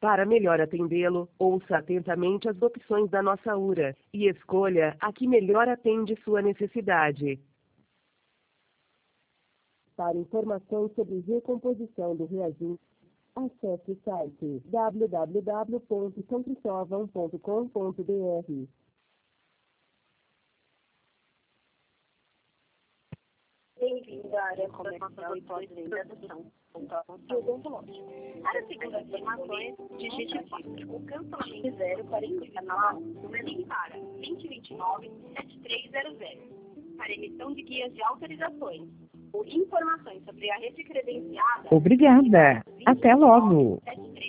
Para melhor atendê-lo, ouça atentamente as opções da nossa URA e escolha a que melhor atende sua necessidade. Para informações sobre recomposição do reajuste, acesse o site www.sãocristóvão.com.br. Bem-vindo à área comercial e pós-graduação odontológica. Para seguir as informações, digite o cancelamento 049, número para 2029-7300. Para emissão de guias de autorizações ou informações sobre a rede credenciada. Obrigada. Até logo.